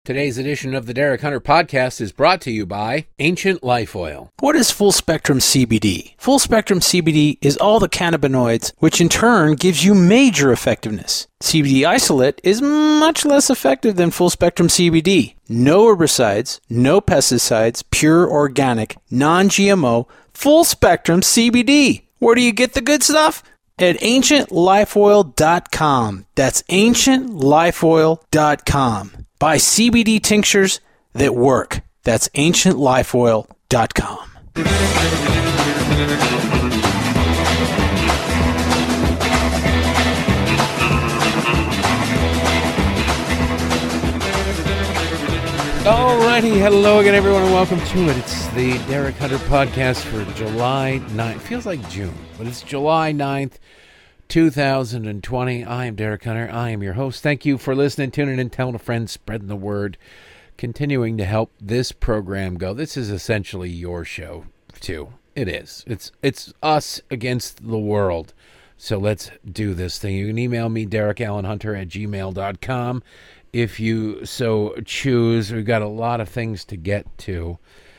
Today's edition of the Derek Hunter Podcast is brought to you by Ancient Life Oil. What is full spectrum CBD? Full spectrum CBD is all the cannabinoids, which in turn gives you major effectiveness. CBD isolate is much less effective than full spectrum CBD. No herbicides, no pesticides, pure organic, non-GMO, full spectrum CBD. Where do you get the good stuff? At ancientlifeoil.com. That's ancientlifeoil.com. Buy CBD tinctures that work. That's ancientlifeoil.com. Alrighty, hello again everyone and welcome to it. It's the Derek Hunter Podcast for July 9th. Feels like June, but it's July 9th, 2020. I am Derek Hunter. I am your host. Thank you for listening, tuning in, telling a friend, spreading the word, continuing to help this program go. This is essentially your show, too. It is. It's us against the world. So let's do this thing. You can email me, DerekAllenHunter@gmail.com. If you so choose. We've got a lot of things to get to.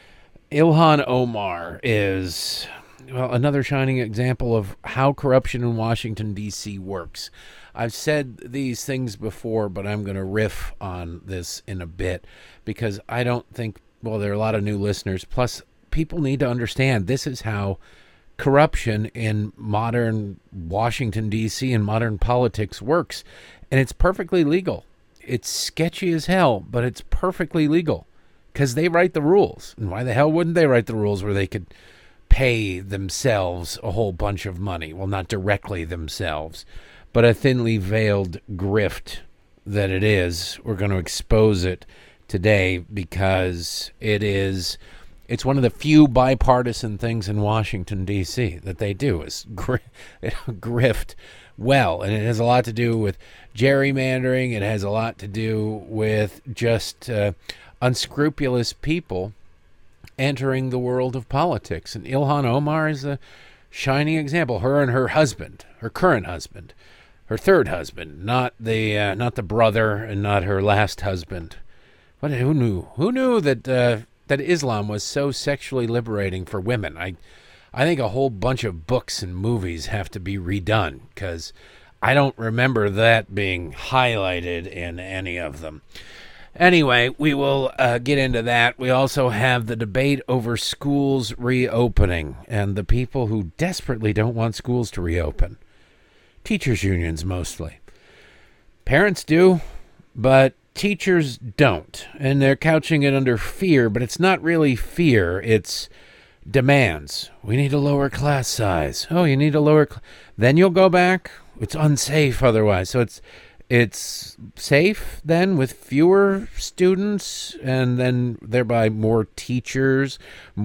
Ilhan Omar is, well, another shining example of how corruption in Washington, D.C. works. I've said these things before, but I'm going to riff on this in a bit because I don't think, well, there are a lot of new listeners. Plus, people need to understand this is how corruption in modern Washington, D.C. and modern politics works. And it's perfectly legal. It's sketchy as hell, but it's perfectly legal because they write the rules. And why the hell wouldn't they write the rules where they could pay themselves a whole bunch of money? Well, not directly themselves, but a thinly veiled grift that it is. We're going to expose it today because it's one of the few bipartisan things in Washington, D.C. that they do is grift well. And it has a lot to do with gerrymandering. It has a lot to do with just unscrupulous people entering the world of politics. And Ilhan Omar is a shining example. Her and her husband, her current husband, her third husband, not the brother and not her last husband. But who knew? Who knew that Islam was so sexually liberating for women? I think a whole bunch of books and movies have to be redone because I don't remember that being highlighted in any of them. Anyway, we will get into that. We also have the debate over schools reopening and the people who desperately don't want schools to reopen. Teachers' unions mostly. Parents do, but teachers don't. And they're couching it under fear, but it's not really fear. It's demands. We need a lower class size. Oh, you need a lower then you'll go back. It's unsafe otherwise. So it's safe then with fewer students and then thereby more teachers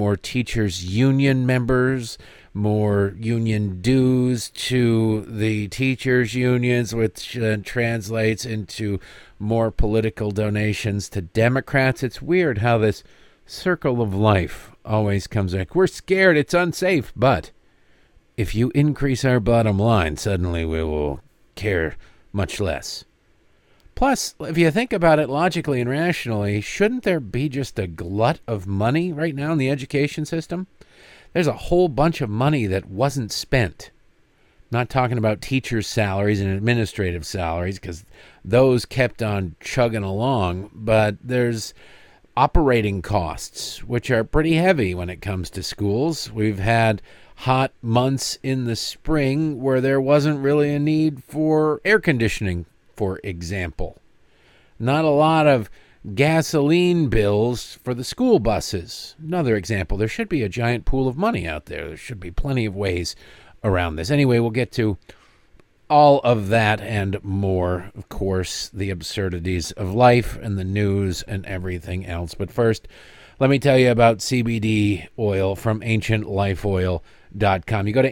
union members, more union dues to the teachers unions, which translates into more political donations to Democrats. It's weird how this circle of life always comes back. We're scared, it's unsafe, but if you increase our bottom line, suddenly we will care much less. Plus, if you think about it logically and rationally, shouldn't there be just a glut of money right now in the education system? There's a whole bunch of money that wasn't spent. I'm not talking about teachers' salaries and administrative salaries because those kept on chugging along, but there's operating costs, which are pretty heavy when it comes to schools. We've had hot months in the spring where there wasn't really a need for air conditioning, for example. Not a lot of gasoline bills for the school buses. Another example. There should be a giant pool of money out there. There should be plenty of ways around this. Anyway, we'll get to all of that and more. Of course, the absurdities of life and the news and everything else. But first, let me tell you about CBD oil from ancientlifeoil.com. You go to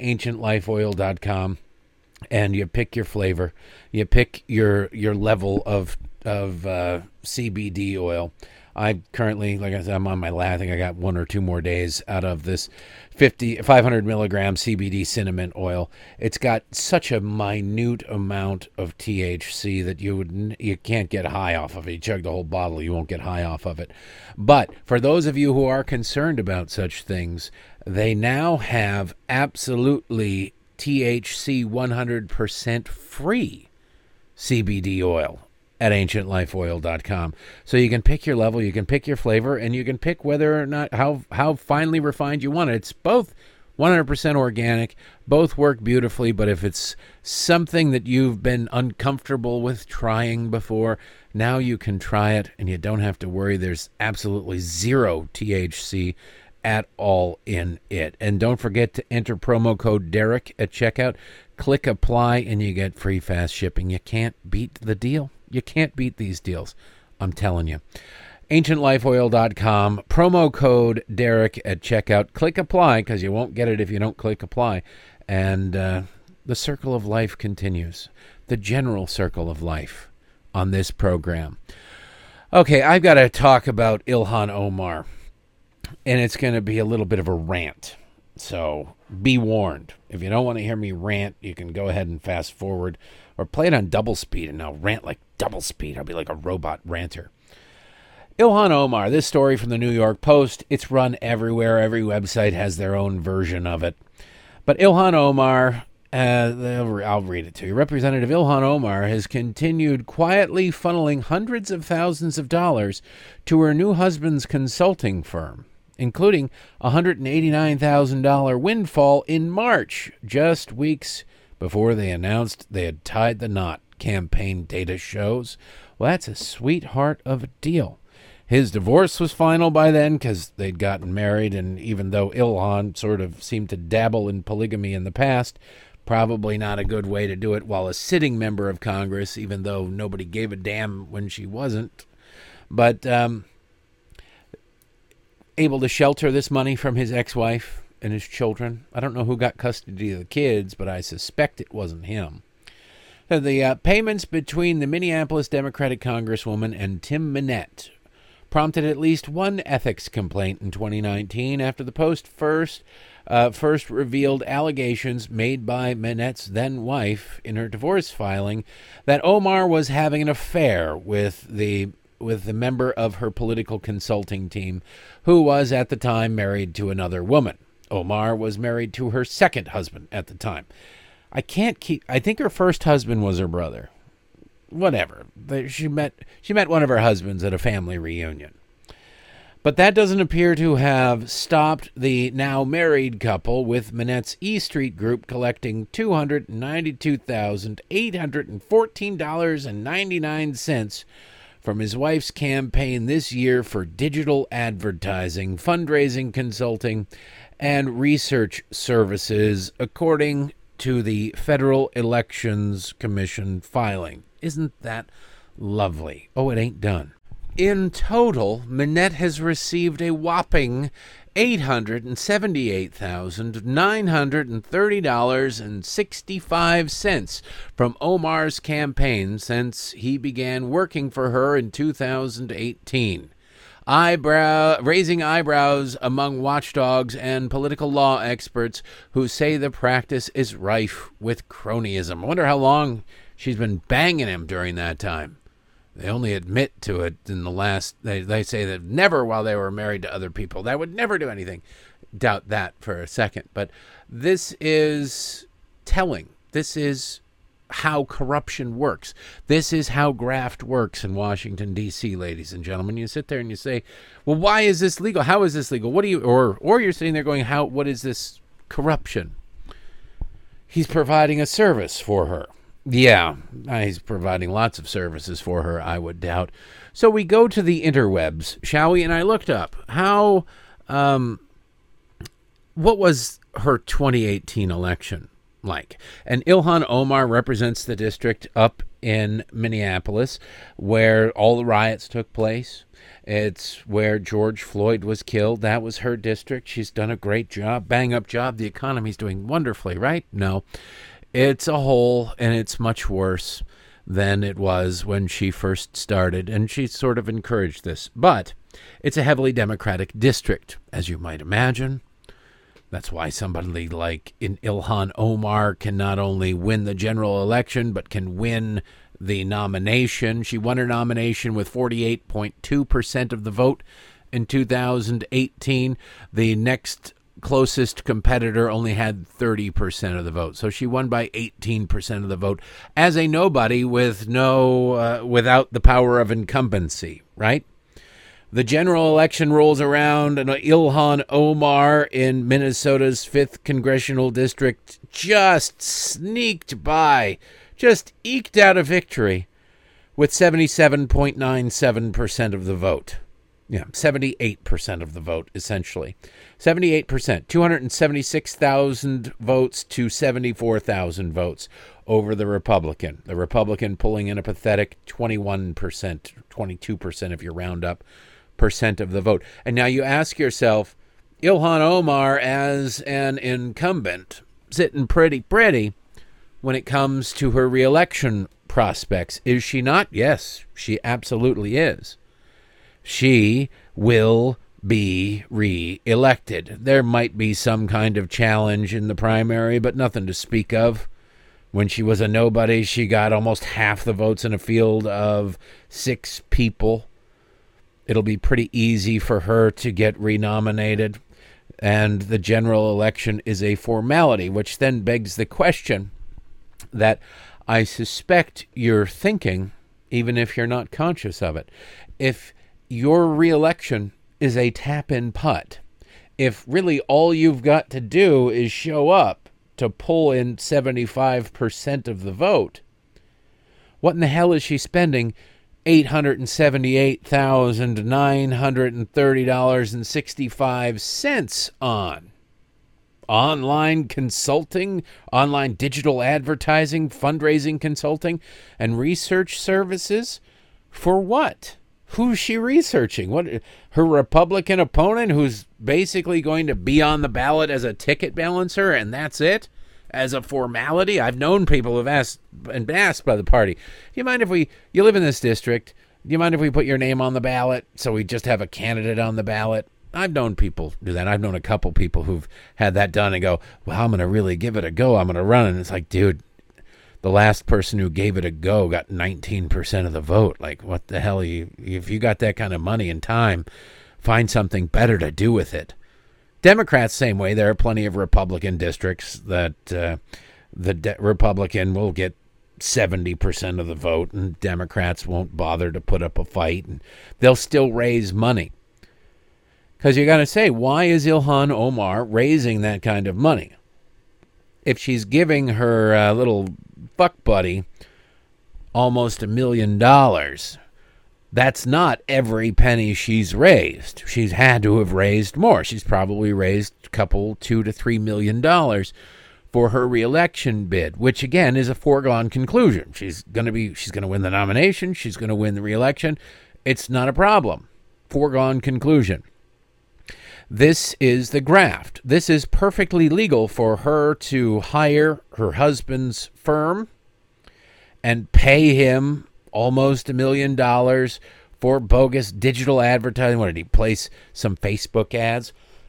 ancientlifeoil.com and you pick your flavor. You pick your level of CBD oil. I currently, like I said, I'm on my last. I think I got 1 or 2 more days out of this 500 milligram CBD cinnamon oil. It's got such a minute amount of THC that you can't get high off of it. You chug the whole bottle, you won't get high off of it. But for those of you who are concerned about such things, they now have absolutely THC 100% free CBD oil at ancientlifeoil.com. So you can pick your level, you can pick your flavor, and you can pick whether or not how finely refined you want it. It's both 100% organic, both work beautifully, but if it's something that you've been uncomfortable with trying before, now you can try it and you don't have to worry. There's absolutely zero THC at all in it. And don't forget to enter promo code Derek at checkout. Click apply and you get free fast shipping. You can't beat the deal. You can't beat these deals. I'm telling you. AncientLifeOil.com, promo code Derek at checkout. Click apply because you won't get it if you don't click apply. And the circle of life continues. The general circle of life on this program. Okay, I've got to talk about Ilhan Omar. And it's going to be a little bit of a rant. So be warned. If you don't want to hear me rant, you can go ahead and fast forward or play it on double speed and I'll rant like double speed. I'll be like a robot ranter. Ilhan Omar, this story from the New York Post. It's run everywhere. Every website has their own version of it. But Ilhan Omar, I'll read it to you. Representative Ilhan Omar has continued quietly funneling hundreds of thousands of dollars to her new husband's consulting firm, including a $189,000 windfall in March, just weeks before they announced they had tied the knot, campaign data shows. Well, that's a sweetheart of a deal. His divorce was final by then because they'd gotten married, and even though Ilhan sort of seemed to dabble in polygamy in the past, probably not a good way to do it while a sitting member of Congress, even though nobody gave a damn when she wasn't. But able to shelter this money from his ex-wife and his children. I don't know who got custody of the kids, but I suspect it wasn't him. The payments between the Minneapolis Democratic Congresswoman and Tim Minette prompted at least one ethics complaint in 2019 after the Post first revealed allegations made by Minette's then-wife in her divorce filing that Omar was having an affair with the member of her political consulting team, who was at the time married to another woman. Omar was married to her second husband at the time. I think her first husband was her brother. Whatever. She met one of her husbands at a family reunion. But that doesn't appear to have stopped the now married couple, with Minette's E Street Group collecting $292,814.99 from his wife's campaign this year for digital advertising, fundraising, consulting, and research services, according to the Federal Elections Commission filing. Isn't that lovely? Oh, it ain't done. In total, Minette has received a whopping $878,930.65 from Omar's campaign since he began working for her in 2018. Raising eyebrows among watchdogs and political law experts who say the practice is rife with cronyism. I wonder how long she's been banging him during that time. They only admit to it in the last, they say that never while they were married to other people. That would never do anything. Doubt that for a second. But this is telling. This is how corruption works. This is how graft works in Washington, D.C., ladies and gentlemen. You sit there and you say, well, why is this legal? How is this legal? What do you, or you're sitting there going, what is this corruption? He's providing a service for her. Yeah, he's providing lots of services for her, I would doubt. So we go to the interwebs, shall we? And I looked up what was her 2018 election like? And Ilhan Omar represents the district up in Minneapolis where all the riots took place. It's where George Floyd was killed. That was her district. She's done a great job, bang-up job. The economy's doing wonderfully, right? No. It's a hole, and it's much worse. than it was when she first started, and she sort of encouraged this. But it's a heavily Democratic district, as you might imagine. That's why somebody like Ilhan Omar can not only win the general election, but can win the nomination. She won her nomination with 48.2% of the vote in 2018. The next closest competitor only had 30% of the vote. So she won by 18% of the vote as a nobody with without the power of incumbency, right? The general election rolls around, and Ilhan Omar in Minnesota's 5th congressional district just sneaked by, just eked out a victory with 77.97% of the vote. Yeah, 78% of the vote, essentially. 78%, 276,000 votes to 74,000 votes over the Republican. The Republican pulling in a pathetic 21%, 22% if you round up, percent of the vote. And now you ask yourself, Ilhan Omar as an incumbent, sitting pretty when it comes to her reelection prospects. Is she not? Yes, she absolutely is. She will be re-elected. There might be some kind of challenge in the primary, but nothing to speak of. When she was a nobody, she got almost half the votes in a field of 6 people. It'll be pretty easy for her to get renominated, and the general election is a formality, which then begs the question that I suspect you're thinking, even if you're not conscious of it. If your reelection is a tap-in putt, if really all you've got to do is show up to pull in 75% of the vote, what in the hell is she spending $878,930.65 on? Online consulting, online digital advertising, fundraising consulting, and research services? For what? Who's she researching? What, her Republican opponent who's basically going to be on the ballot as a ticket balancer, and that's it? As a formality? I've known people who've asked and been asked by the party, do you mind if you live in this district, do you mind if we put your name on the ballot so we just have a candidate on the ballot? I've known people do that. I've known a couple people who've had that done and go, well, I'm going to really give it a go. I'm going to run. And it's like, dude, the last person who gave it a go got 19% of the vote. Like, what the hell? If you got that kind of money and time, find something better to do with it. Democrats, same way. There are plenty of Republican districts that Republican will get 70% of the vote, and Democrats won't bother to put up a fight, and they'll still raise money. Because you got to say, why is Ilhan Omar raising that kind of money? If she's giving her little fuck buddy almost $1 million, that's not every penny she's raised. She's had to have raised more. She's probably raised a couple, $2 to $3 million for her reelection bid, which again is a foregone conclusion. She's going to win the nomination. She's going to win the reelection. It's not a problem. Foregone conclusion. This is the graft. This is perfectly legal for her to hire her husband's firm and pay him almost $1 million for bogus digital advertising. What did he place? Some Facebook ads?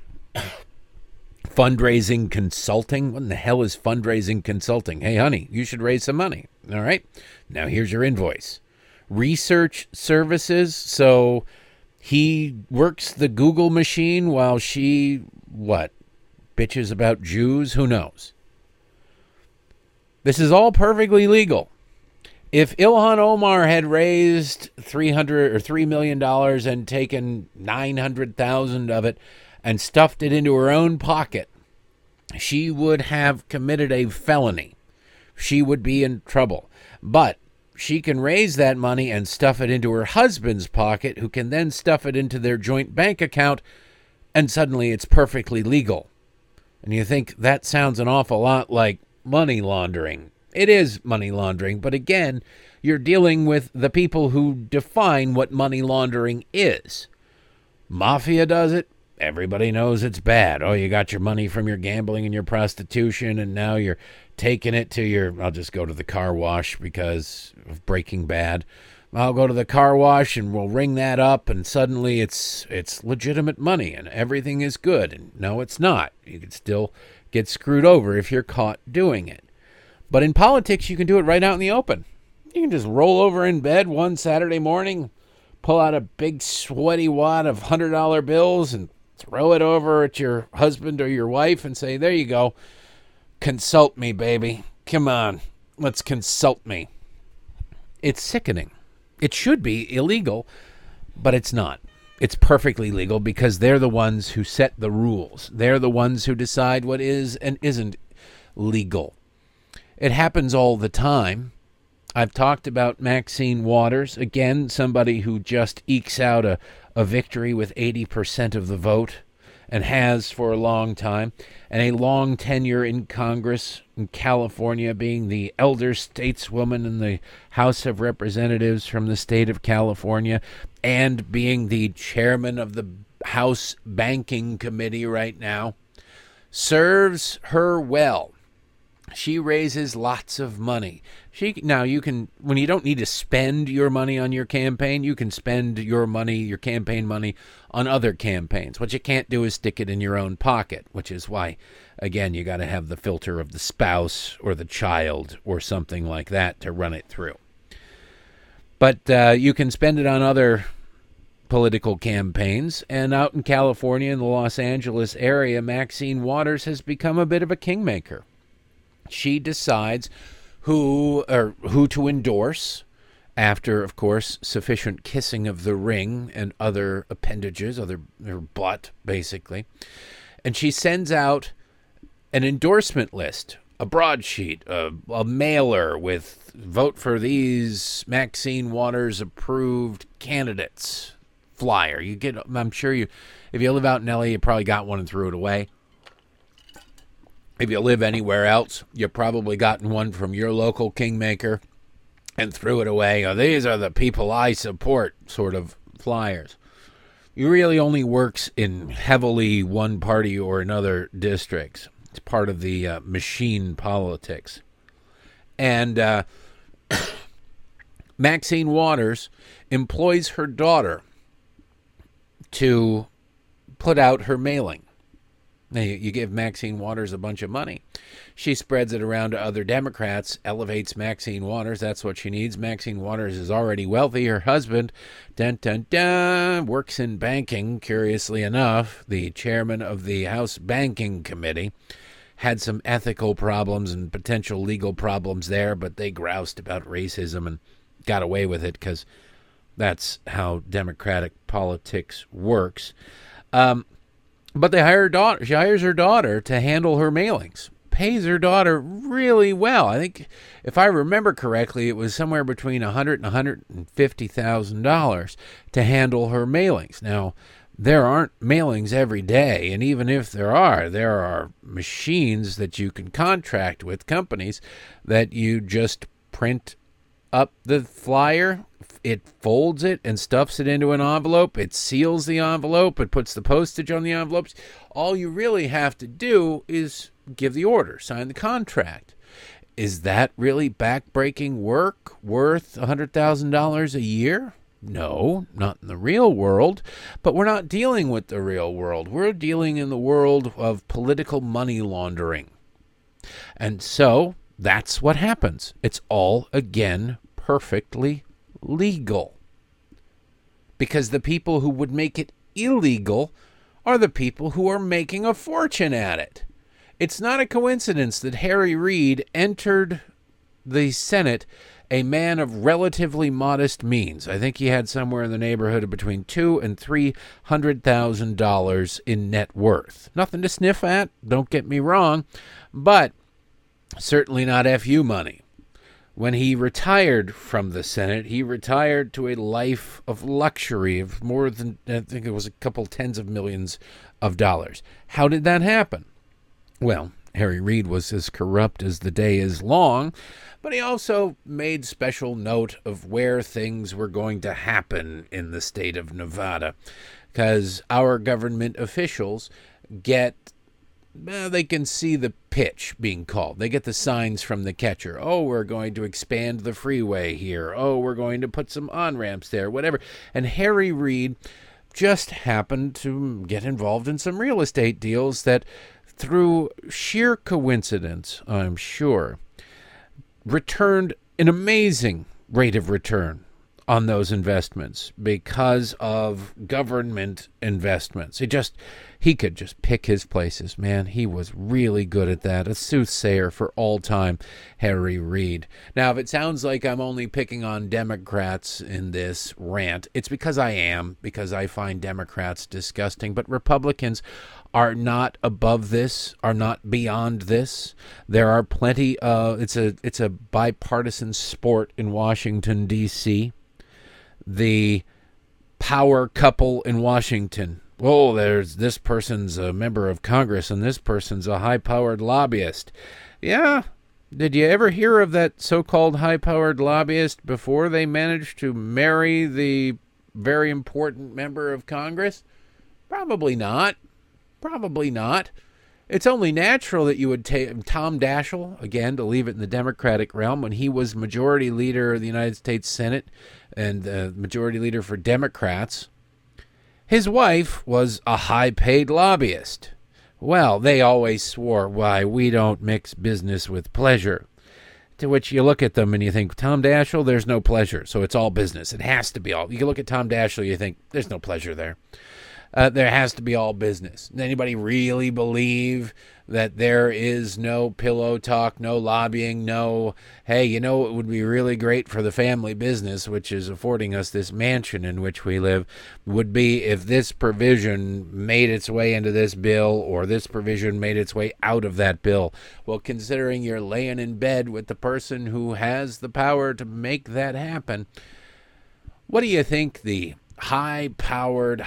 Fundraising consulting? What in the hell is fundraising consulting? Hey, honey, you should raise some money. All right. Now here's your invoice. Research services. So he works the Google machine while she, bitches about Jews? Who knows? This is all perfectly legal. If Ilhan Omar had raised $3 million and taken 900,000 of it and stuffed it into her own pocket, she would have committed a felony. She would be in trouble. But she can raise that money and stuff it into her husband's pocket, who can then stuff it into their joint bank account, and suddenly it's perfectly legal. And you think that sounds an awful lot like money laundering. It is money laundering, but again, you're dealing with the people who define what money laundering is. Mafia does it. everybody knows it's bad. Oh, you got your money from your gambling and your prostitution, and now you're taking it to I'll just go to the car wash because of Breaking Bad. I'll go to the car wash and we'll ring that up, and suddenly it's legitimate money and everything is good. And no, it's not. You can still get screwed over if you're caught doing it. But in politics, you can do it right out in the open. You can just roll over in bed one Saturday morning, pull out a big sweaty wad of $100 bills and throw it over at your husband or your wife and say, there you go. Consult me, baby. Come on. Let's consult me. It's sickening. It should be illegal, but it's not. It's perfectly legal because they're the ones who set the rules. They're the ones who decide what is and isn't legal. It happens all the time. I've talked about Maxine Waters, again, somebody who just ekes out a victory with 80% of the vote and has for a long time, and a long tenure in Congress in California, being the elder stateswoman in the House of Representatives from the state of California, and being the chairman of the House Banking Committee right now, serves her well. She raises lots of money. Now you can, when you don't need to spend your money on your campaign, you can spend your money, your campaign money, on other campaigns. What you can't do is stick it in your own pocket, which is why, again, you got to have the filter of the spouse or the child or something like that to run it through. But you can spend it on other political campaigns. And out in California, in the Los Angeles area, Maxine Waters has become a bit of a kingmaker. She decides who to endorse after, of course, sufficient kissing of the ring and other appendages, her butt, basically. And she sends out an endorsement list, a broadsheet, a mailer with vote for these Maxine Waters approved candidates flyer. You get, I'm sure if you live out in LA, you probably got one and threw it away. If you live anywhere else, you've probably gotten one from your local kingmaker and threw it away. Oh, these are the people I support, sort of flyers. It really only works in heavily one party or another districts. It's part of the machine politics. And Maxine Waters employs her daughter to put out her mailing. Now, you give Maxine Waters a bunch of money. She spreads it around to other Democrats, elevates Maxine Waters. That's what she needs. Maxine Waters is already wealthy. Her husband, works in banking, curiously enough. The chairman of the House Banking Committee had some ethical problems and potential legal problems there, but they groused about racism and got away with it because that's how Democratic politics works. But they hire her daughter. She hires her daughter to handle her mailings. Pays her daughter really well. I think, if I remember correctly, it was somewhere between $100,000 and $150,000 to handle her mailings. Now, there aren't mailings every day, and even if there are machines that you can contract with, companies that you just print up the flyer. It folds it and stuffs it into an envelope. It seals the envelope. It puts the postage on the envelopes. All you really have to do is give the order, sign the contract. Is that really backbreaking work worth $100,000 a year? No, not in the real world. But we're not dealing with the real world. We're dealing in the world of political money laundering. And so that's what happens. It's all, again, perfectly legal. Because the people who would make it illegal are the people who are making a fortune at it. It's not a coincidence that Harry Reid entered the Senate a man of relatively modest means. I think he had somewhere in the neighborhood of between $200,000 and $300,000 in net worth. Nothing to sniff at, don't get me wrong, but certainly not FU money. When he retired from the Senate, he retired to a life of luxury of more than, I think it was a couple tens of millions of dollars. How did that happen? Well, Harry Reid was as corrupt as the day is long, but he also made special note of where things were going to happen in the state of Nevada, because our government officials they can see the pitch being called. They get the signs from the catcher. Oh, we're going to expand the freeway here. Oh, we're going to put some on-ramps there, whatever. And Harry Reid just happened to get involved in some real estate deals that, through sheer coincidence, I'm sure, returned an amazing rate of return on those investments because of government investments. He could just pick his places, man. He was really good at that. A soothsayer for all time, Harry Reid. Now, if it sounds like I'm only picking on Democrats in this rant, it's because I am, because I find Democrats disgusting. But Republicans are not above this, are not beyond this. There are plenty it's a bipartisan sport in Washington, D.C. The power couple in Washington. Oh, there's this person's a member of Congress and this person's a high-powered lobbyist. Yeah. Did you ever hear of that so-called high-powered lobbyist before they managed to marry the very important member of Congress? Probably not. Probably not. It's only natural that you would take Tom Daschle, again, to leave it in the Democratic realm, when he was majority leader of the United States Senate and majority leader for Democrats. His wife was a high-paid lobbyist. Well, they always swore, why, we don't mix business with pleasure. To which you look at them and you think, Tom Daschle, there's no pleasure, so it's all business. It has to be all. You can look at Tom Daschle, you think, there's no pleasure there. There has to be all business. Does anybody really believe that there is no pillow talk, no lobbying, no, hey, it would be really great for the family business, which is affording us this mansion in which we live, would be if this provision made its way into this bill or this provision made its way out of that bill. Well, considering you're laying in bed with the person who has the power to make that happen, what do you think the high-powered,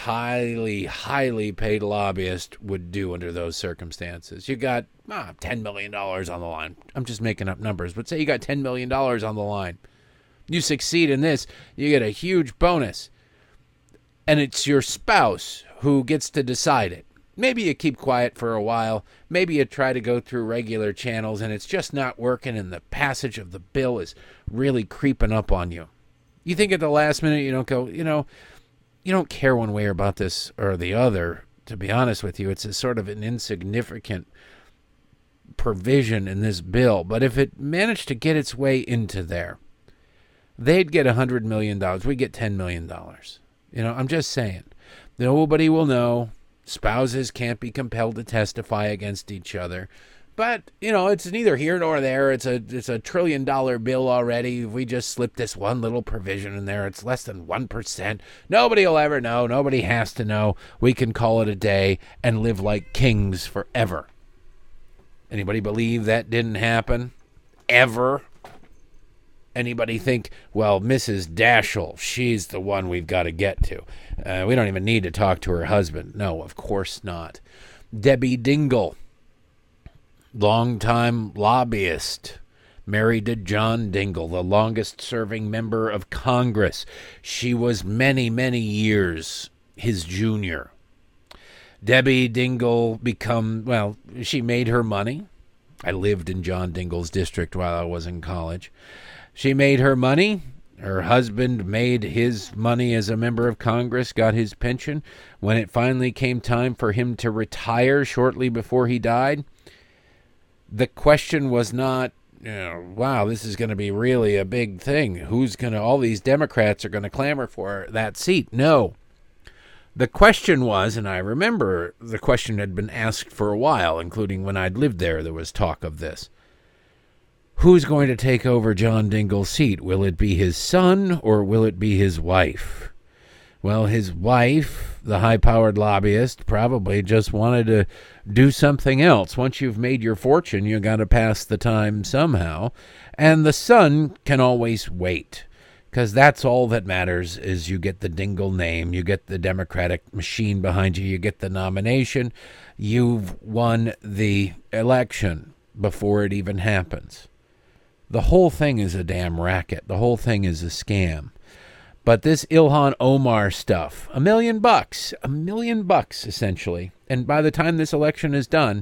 highly paid lobbyist would do under those circumstances? You got $10 million on the line. I'm just making up numbers, but say you got $10 million on the line. You succeed in this, you get a huge bonus. And it's your spouse who gets to decide it. Maybe you keep quiet for a while. Maybe you try to go through regular channels, and it's just not working, and the passage of the bill is really creeping up on you. You think at the last minute, you don't go, you don't care one way about this or the other. To be honest with you, it's a sort of an insignificant provision in this bill. But if it managed to get its way into there, they'd get $100 million. We get $10 million. I'm just saying. Nobody will know. Spouses can't be compelled to testify against each other. But, it's neither here nor there. It's a $1 trillion bill already. If we just slip this one little provision in there, it's less than 1%. Nobody will ever know. Nobody has to know. We can call it a day and live like kings forever. Anybody believe that didn't happen? Ever? Anybody think, well, Mrs. Daschle, she's the one we've got to get to. We don't even need to talk to her husband. No, of course not. Debbie Dingell, longtime lobbyist, married to John Dingell, the longest-serving member of Congress. She was many, many years his junior. Debbie Dingell she made her money. I lived in John Dingell's district while I was in college. She made her money. Her husband made his money as a member of Congress, got his pension. When it finally came time for him to retire shortly before he died, the question was not, wow, this is going to be really a big thing. All these Democrats are going to clamor for that seat. No. The question was, and I remember the question had been asked for a while, including when I'd lived there was talk of this. Who's going to take over John Dingell's seat? Will it be his son or will it be his wife? Well, his wife, the high-powered lobbyist, probably just wanted to do something else. Once you've made your fortune, you got to pass the time somehow. And the son can always wait. because that's all that matters is you get the dingle name, you get the Democratic machine behind you, you get the nomination, you've won the election before it even happens. The whole thing is a damn racket. The whole thing is a scam. But this Ilhan Omar stuff, $1 million, $1 million essentially. And by the time this election is done,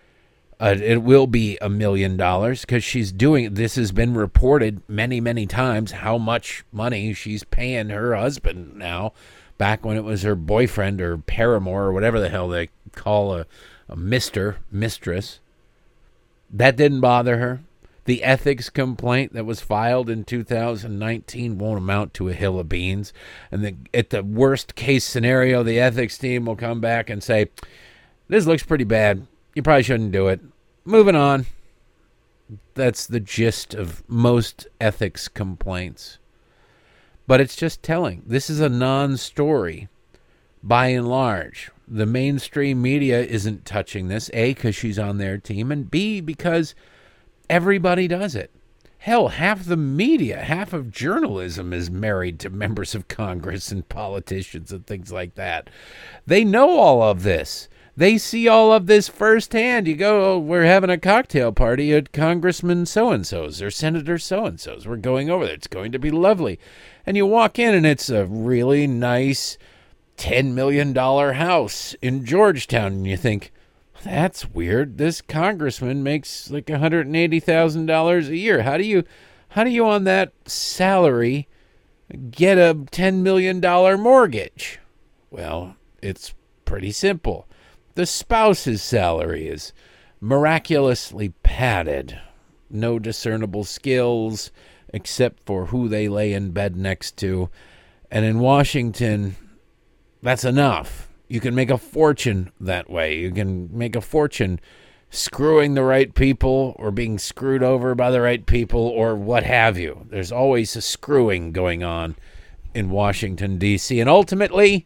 it will be $1 million because she's doing, this has been reported many, many times how much money she's paying her husband now, back when it was her boyfriend or paramour or whatever the hell they call a mistress. That didn't bother her. The ethics complaint that was filed in 2019 won't amount to a hill of beans. And at the worst case scenario, the ethics team will come back and say, this looks pretty bad. You probably shouldn't do it. Moving on. That's the gist of most ethics complaints. But it's just telling. This is a non-story by and large. The mainstream media isn't touching this, A, because she's on their team, and B, because everybody does it. Hell, half the media, half of journalism is married to members of Congress and politicians and things like that. They know all of this. They see all of this firsthand. You go, oh, we're having a cocktail party at Congressman so-and-so's or Senator so-and-so's. We're going over there. It's going to be lovely. And you walk in and it's a really nice $10 million house in Georgetown. And you think, that's weird. This congressman makes like $180,000 a year. How do you on that salary get a $10 million mortgage? Well, it's pretty simple. The spouse's salary is miraculously padded. No discernible skills except for who they lay in bed next to. And in Washington, that's enough. You can make a fortune that way. You can make a fortune screwing the right people or being screwed over by the right people or what have you. There's always a screwing going on in Washington, D.C. And ultimately,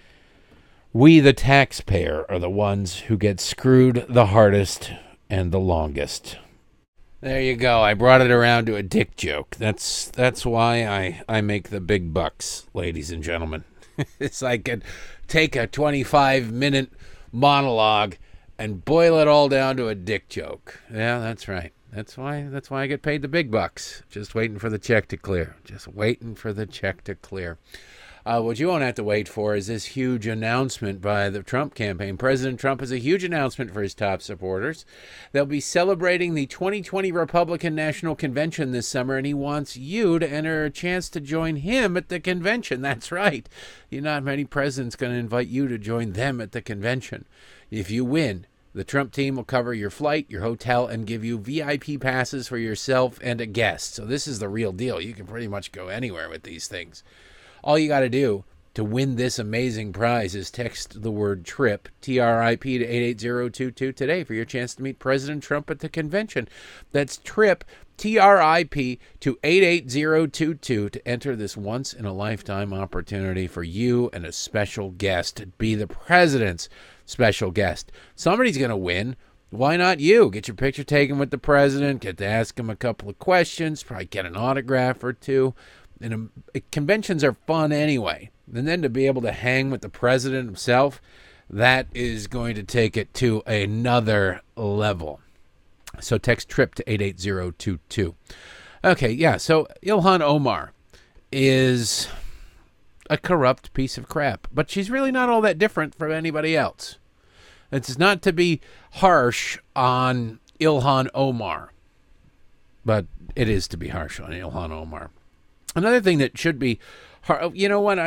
we, the taxpayer, are the ones who get screwed the hardest and the longest. There you go. I brought it around to a dick joke. That's why I make the big bucks, ladies and gentlemen. It's I could take a 25-minute monologue and boil it all down to a dick joke. Yeah, that's right. That's why I get paid the big bucks. Just waiting for the check to clear. Just waiting for the check to clear. What you won't have to wait for is this huge announcement by the Trump campaign. President Trump has a huge announcement for his top supporters. They'll be celebrating the 2020 Republican National Convention this summer, and he wants you to enter a chance to join him at the convention. That's right. Not many presidents going to invite you to join them at the convention. If you win, the Trump team will cover your flight, your hotel, and give you VIP passes for yourself and a guest. So this is the real deal. You can pretty much go anywhere with these things. All you got to do to win this amazing prize is text the word TRIP, T-R-I-P, to 88022 today for your chance to meet President Trump at the convention. That's TRIP, T-R-I-P, to 88022 to enter this once-in-a-lifetime opportunity for you and a special guest to be the president's special guest. Somebody's going to win. Why not you? Get your picture taken with the president, get to ask him a couple of questions, probably get an autograph or two. And conventions are fun anyway. And then to be able to hang with the president himself, that is going to take it to another level. So text TRIP to 88022. Okay, yeah, so Ilhan Omar is a corrupt piece of crap. But she's really not all that different from anybody else. It's not to be harsh on Ilhan Omar. But it is to be harsh on Ilhan Omar. Another thing that should be, you know what,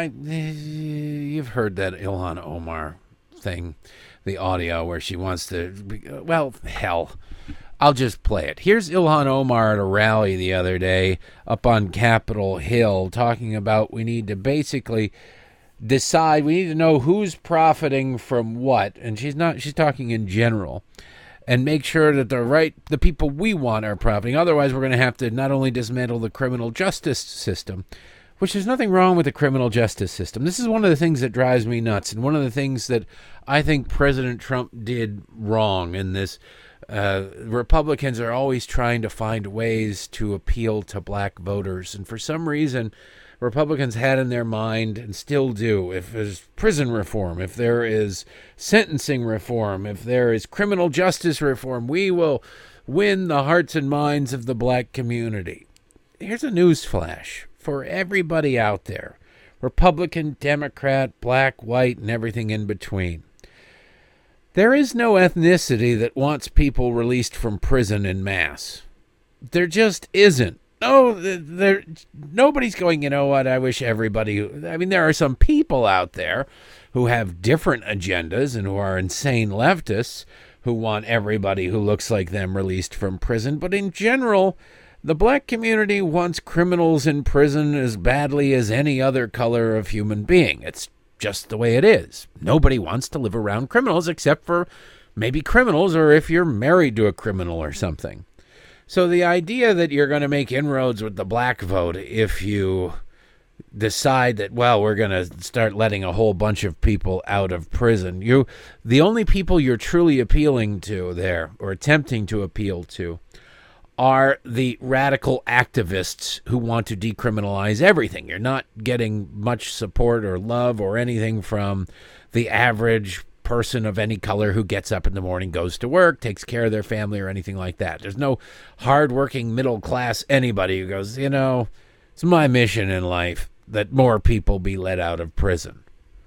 you've heard that Ilhan Omar thing, the audio where she wants to, well, hell, I'll just play it. Here's Ilhan Omar at a rally the other day up on Capitol Hill talking about we need to basically decide, we need to know who's profiting from what, and she's talking in general. And make sure that the people we want are profiting. Otherwise, we're going to have to not only dismantle the criminal justice system, which there's nothing wrong with the criminal justice system. This is one of the things that drives me nuts, and one of the things that I think President Trump did wrong in this Republicans are always trying to find ways to appeal to black voters. And for some reason, Republicans had in their mind, and still do, if there's prison reform, if there is sentencing reform, if there is criminal justice reform, we will win the hearts and minds of the black community. Here's a news flash for everybody out there. Republican, Democrat, black, white, and everything in between. There is no ethnicity that wants people released from prison en masse. There just isn't. No, nobody's going, you know what, I wish everybody... I mean, there are some people out there who have different agendas and who are insane leftists who want everybody who looks like them released from prison. But in general, the black community wants criminals in prison as badly as any other color of human being. It's just the way it is. Nobody wants to live around criminals except for maybe criminals, or if you're married to a criminal or something. So the idea that you're going to make inroads with the black vote if you decide that, well, we're going to start letting a whole bunch of people out of prison, the only people you're truly appealing to there, or attempting to appeal to, are the radical activists who want to decriminalize everything. You're not getting much support or love or anything from the average person of any color who gets up in the morning, goes to work, takes care of their family, or anything like that. There's no hardworking middle class anybody who goes, you know, it's my mission in life that more people be let out of prison.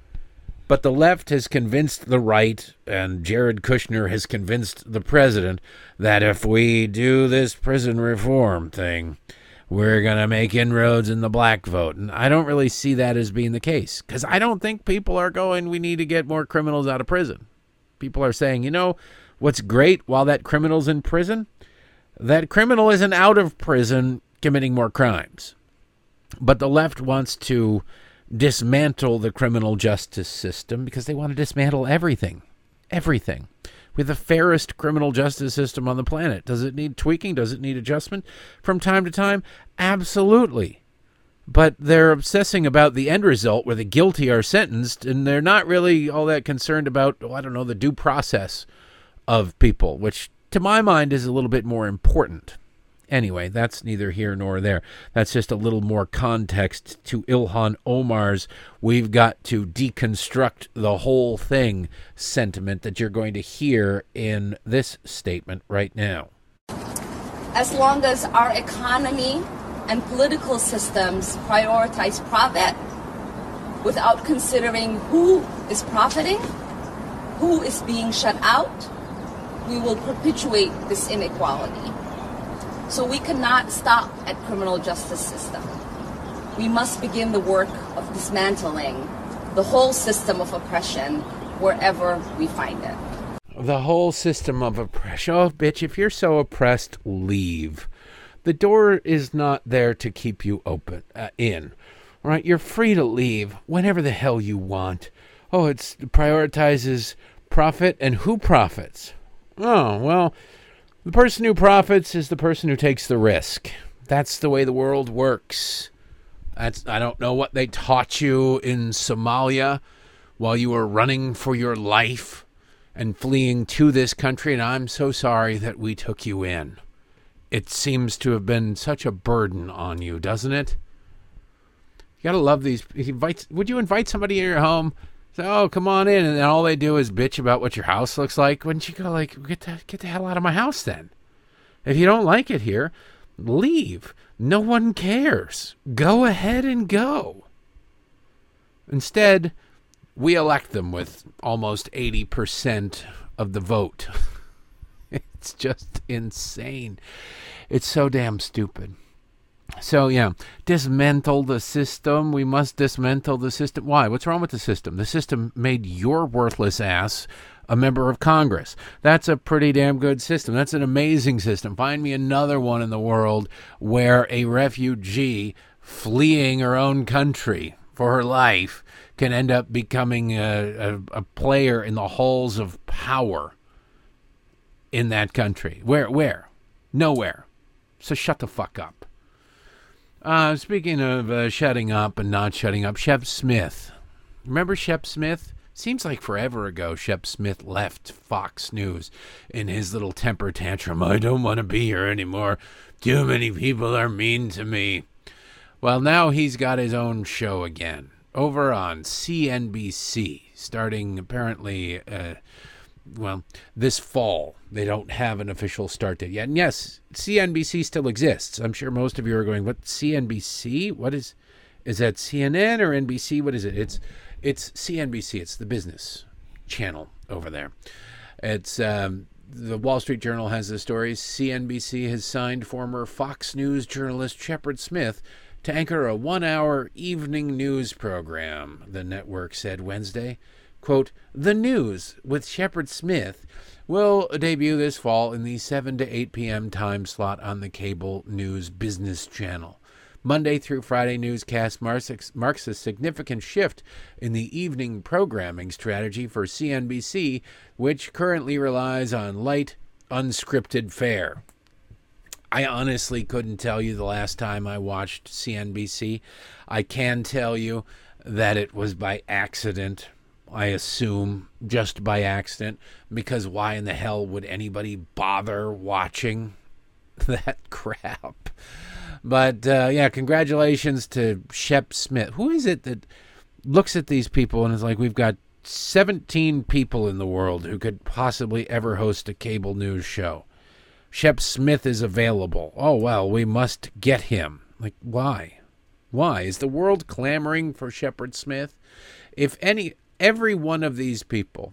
But the left has convinced the right, and Jared Kushner has convinced the president, that if we do this prison reform thing, we're going to make inroads in the black vote. And I don't really see that as being the case, because I don't think people are going, we need to get more criminals out of prison. People are saying, you know, what's great while that criminal's in prison? That criminal isn't out of prison committing more crimes. But the left wants to dismantle the criminal justice system because they want to dismantle everything. Everything. We have the fairest criminal justice system on the planet. Does it need tweaking? Does it need adjustment from time to time? Absolutely. But they're obsessing about the end result where the guilty are sentenced, and they're not really all that concerned about, the due process of people, which to my mind is a little bit more important. Anyway, that's neither here nor there. That's just a little more context to Ilhan Omar's "we've got to deconstruct the whole thing" sentiment that you're going to hear in this statement right now. As long as our economy and political systems prioritize profit without considering who is profiting, who is being shut out, we will perpetuate this inequality. So we cannot stop at criminal justice system. We must begin the work of dismantling the whole system of oppression wherever we find it. The whole system of oppression. Oh, bitch, if you're so oppressed, leave. The door is not there to keep you in. All right, you're free to leave whenever the hell you want. Oh, it prioritizes profit, and who profits? Oh, well, the person who profits is the person who takes the risk. That's the way the world works. I don't know what they taught you in Somalia while you were running for your life and fleeing to this country, and I'm so sorry that we took you in. It seems to have been such a burden on you, doesn't it? You gotta love these. Would you invite somebody in your home? Say, oh, come on in, and then all they do is bitch about what your house looks like? Wouldn't you go like, get the hell out of my house then? If you don't like it here, leave. No one cares. Go ahead and go. Instead, we elect them with almost 80% of the vote. It's just insane. It's so damn stupid. So, yeah, dismantle the system. We must dismantle the system. Why? What's wrong with the system? The system made your worthless ass a member of Congress. That's a pretty damn good system. That's an amazing system. Find me another one in the world where a refugee fleeing her own country for her life can end up becoming a player in the halls of power in that country. Where? Nowhere. So shut the fuck up. Speaking of shutting up and not shutting up, Shep Smith. Remember Shep Smith? Seems like forever ago Shep Smith left Fox News in his little temper tantrum. I don't want to be here anymore. Too many people are mean to me. Well, now he's got his own show again over on CNBC, starting apparently, this fall. They don't have an official start date yet. And yes, CNBC still exists. I'm sure most of you are going, what, CNBC? What is that CNN or NBC? What is it? It's CNBC. It's the business channel over there. It's the Wall Street Journal has the story. CNBC has signed former Fox News journalist Shepard Smith to anchor a 1-hour evening news program, the network said Wednesday. Quote, "The News with Shepard Smith will debut this fall in the 7 to 8 p.m. time slot on the cable news business channel. Monday through Friday newscast marks a significant shift in the evening programming strategy for CNBC, which currently relies on light, unscripted fare." I honestly couldn't tell you the last time I watched CNBC. I can tell you that it was by accident. I assume just by accident, because why in the hell would anybody bother watching that crap? But congratulations to Shep Smith. Who is it that looks at these people and is like, we've got 17 people in the world who could possibly ever host a cable news show. Shep Smith is available. Oh, well, we must get him. Like, why? Why? Is the world clamoring for Shepard Smith? If every one of these people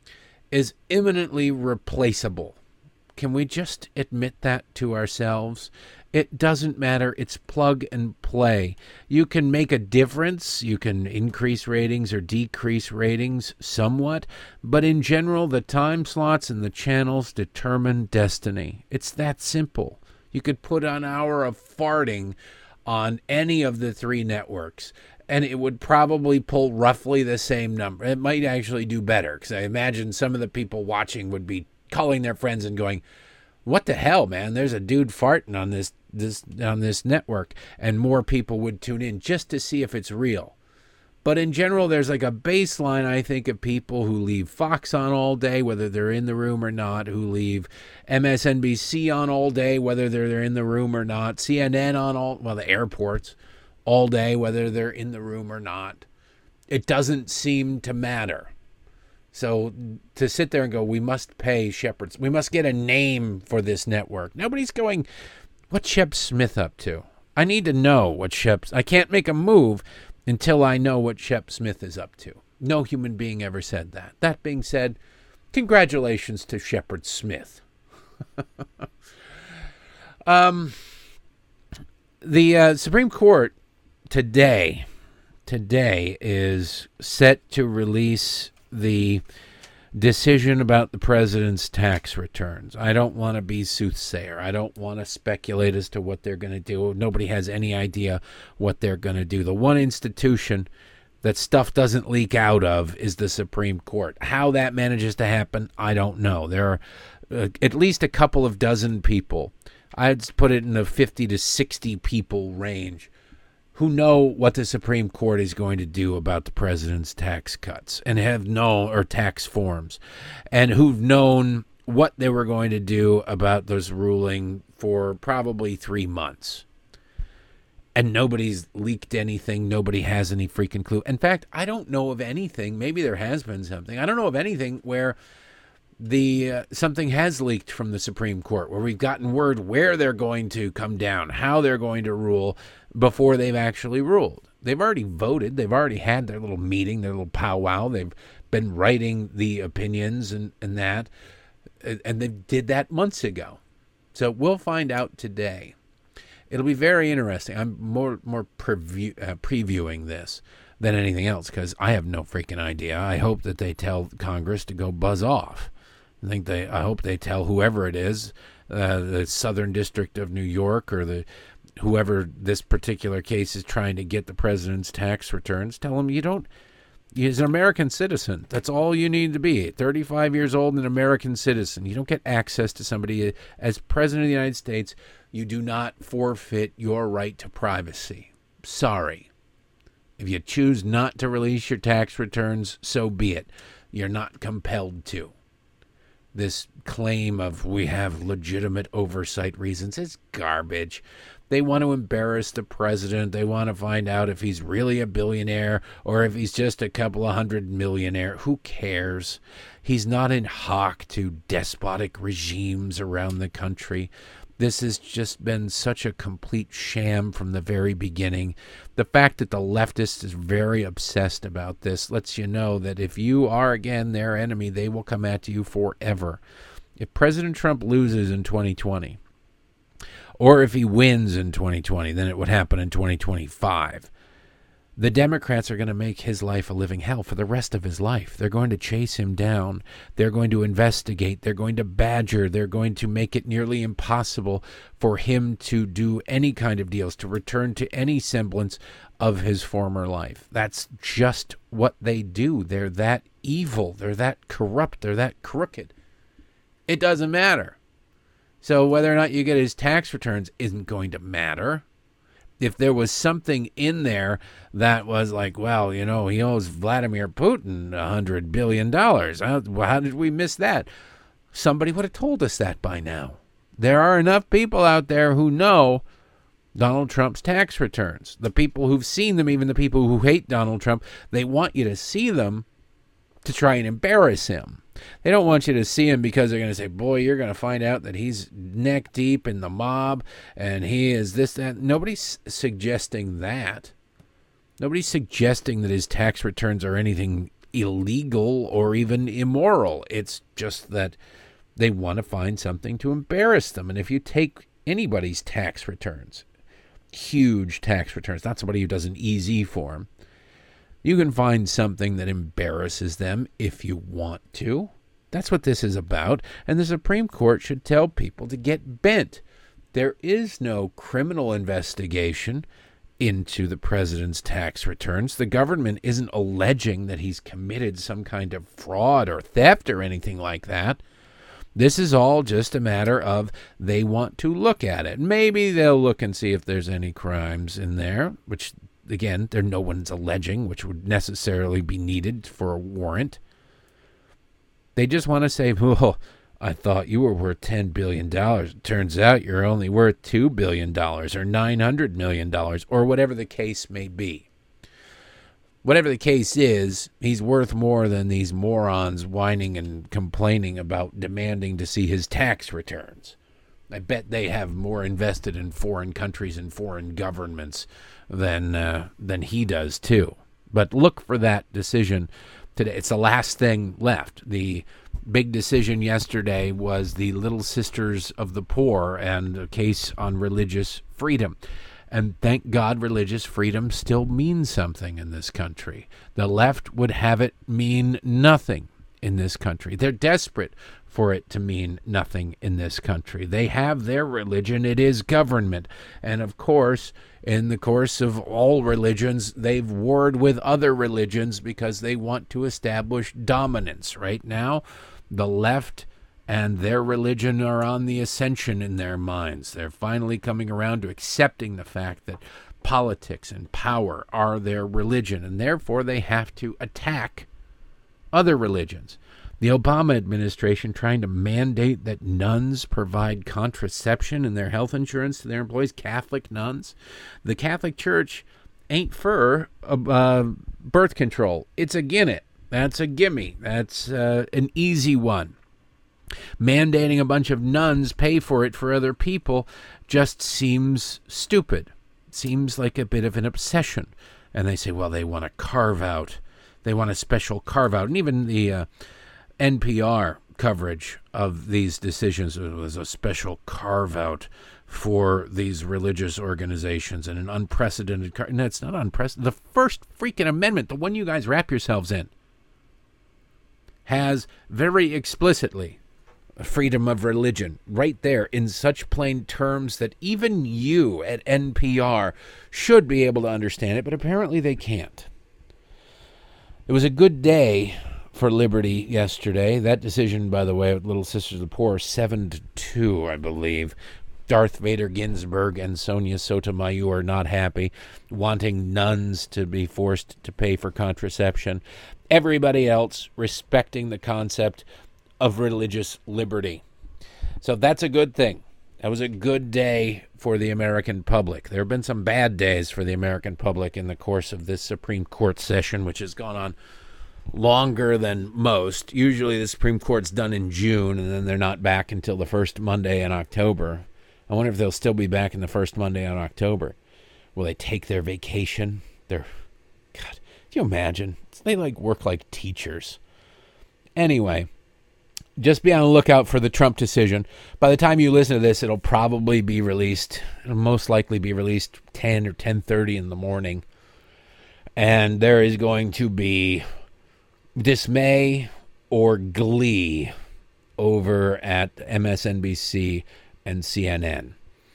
is imminently replaceable, can we just admit that to ourselves? It doesn't matter. It's plug and play. You can make a difference. You can increase ratings or decrease ratings somewhat. But in general, the time slots and the channels determine destiny. It's that simple. You could put an hour of farting on any of the 3 networks, and it would probably pull roughly the same number. It might actually do better, because I imagine some of the people watching would be calling their friends and going, what the hell, man? There's a dude farting on this network, and more people would tune in just to see if it's real. But in general, there's like a baseline, I think, of people who leave Fox on all day, whether they're in the room or not, who leave MSNBC on all day, whether they're in the room or not, CNN on the airports all day, whether they're in the room or not. It doesn't seem to matter. So to sit there and go, we must pay Shepard, we must get a name for this network. Nobody's going, what's Shep Smith up to? I need to know what I can't make a move until I know what Shep Smith is up to. No human being ever said that. That being said, congratulations to Shepard Smith. The Supreme Court today is set to release the decision about the president's tax returns. I don't want to be soothsayer. I don't want to speculate as to what they're going to do. Nobody has any idea what they're going to do. The one institution that stuff doesn't leak out of is the Supreme Court. How that manages to happen, I don't know. There are at least a couple of dozen people. I'd put it in the 50 to 60 people range who know what the Supreme Court is going to do about the president's tax cuts and or tax forms, and who've known what they were going to do about this ruling for probably 3 months. And nobody's leaked anything. Nobody has any freaking clue. In fact, I don't know of anything. Maybe there has been something. I don't know of anything where something has leaked from the Supreme Court, where we've gotten word where they're going to come down, how they're going to rule, before they've actually ruled. They've already voted. They've already had their little meeting, their little powwow. They've been writing the opinions and that, and they did that months ago. So we'll find out today. It'll be very interesting. I'm more previewing this than anything else, because I have no freaking idea. I hope that they tell Congress to go buzz off. I hope they tell whoever it is, the Southern District of New York, or whoever this particular case is trying to get the president's tax returns, tell him he's an American citizen. That's all you need to be. 35 years old and an American citizen. You don't get access to somebody as president of the United States. You do not forfeit your right to privacy. Sorry. If you choose not to release your tax returns, so be it. You're not compelled to. This claim of we have legitimate oversight reasons is garbage. They want to embarrass the president. They want to find out if he's really a billionaire or if he's just a couple of hundred millionaire. Who cares? He's not in hock to despotic regimes around the country. This has just been such a complete sham from the very beginning. The fact that the leftist is very obsessed about this lets you know that if you are, again, their enemy, they will come at you forever. If President Trump loses in 2020, or if he wins in 2020, then it would happen in 2025. The Democrats are going to make his life a living hell for the rest of his life. They're going to chase him down. They're going to investigate. They're going to badger. They're going to make it nearly impossible for him to do any kind of deals, to return to any semblance of his former life. That's just what they do. They're that evil. They're that corrupt. They're that crooked. It doesn't matter. So whether or not you get his tax returns isn't going to matter. If there was something in there that was like, well, you know, he owes Vladimir Putin $100 billion. How did we miss that? Somebody would have told us that by now. There are enough people out there who know Donald Trump's tax returns. The people who've seen them, even the people who hate Donald Trump, they want you to see them to try and embarrass him. They don't want you to see him because they're going to say, boy, you're going to find out that he's neck deep in the mob and he is this, that. Nobody's suggesting that. Nobody's suggesting that his tax returns are anything illegal or even immoral. It's just that they want to find something to embarrass them. And if you take anybody's tax returns, huge tax returns, not somebody who does an easy form, you can find something that embarrasses them if you want to. That's what this is about. And the Supreme Court should tell people to get bent. There is no criminal investigation into the president's tax returns. The government isn't alleging that he's committed some kind of fraud or theft or anything like that. This is all just a matter of they want to look at it. Maybe they'll look and see if there's any crimes in there, which again, no one's alleging, which would necessarily be needed for a warrant. They just want to say, well, I thought you were worth $10 billion. Turns out you're only worth $2 billion or $900 million or whatever the case may be. Whatever the case is, he's worth more than these morons whining and complaining about demanding to see his tax returns. I bet they have more invested in foreign countries and foreign governments than he does too. But look for that decision today. It's the last thing left. The big decision yesterday was the Little Sisters of the Poor and a case on religious freedom. And thank God religious freedom still means something in this country. The left would have it mean nothing in this country. They're desperate for it to mean nothing in this country. They have their religion. It is government. And of course, in the course of all religions, they've warred with other religions because they want to establish dominance. Right now, the left and their religion are on the ascension in their minds. They're finally coming around to accepting the fact that politics and power are their religion, and therefore they have to attack other religions. The Obama administration trying to mandate that nuns provide contraception in their health insurance to their employees, Catholic nuns. The Catholic Church ain't for birth control. It's a gimme. That's a gimme. That's an easy one. Mandating a bunch of nuns pay for it for other people just seems stupid. Seems like a bit of an obsession. And they say, well, they want to carve out. They want a special carve out. And even the NPR coverage of these decisions was a special carve out for these religious organizations and an unprecedented no, it's not unprecedented. The first freaking amendment, the one you guys wrap yourselves in, has very explicitly freedom of religion right there in such plain terms that even you at NPR should be able to understand it, but apparently they can't. It was a good day for liberty yesterday. That decision, by the way, with Little Sisters of the Poor, 7-2, I believe. Darth Vader Ginsburg and Sonia Sotomayor not happy, wanting nuns to be forced to pay for contraception. Everybody else respecting the concept of religious liberty. So that's a good thing. That was a good day for the American public. There have been some bad days for the American public in the course of this Supreme Court session, which has gone on longer than most. Usually the Supreme Court's done in June, and then they're not back until the first Monday in October. I wonder if they'll still be back in the first Monday in October. Will they take their vacation? God, can you imagine? They work like teachers. Anyway, just be on the lookout for the Trump decision. By the time you listen to this, it'll probably be released. It'll most likely be released 10 or 10:30 in the morning. And there is going to be dismay or glee over at MSNBC and CNN.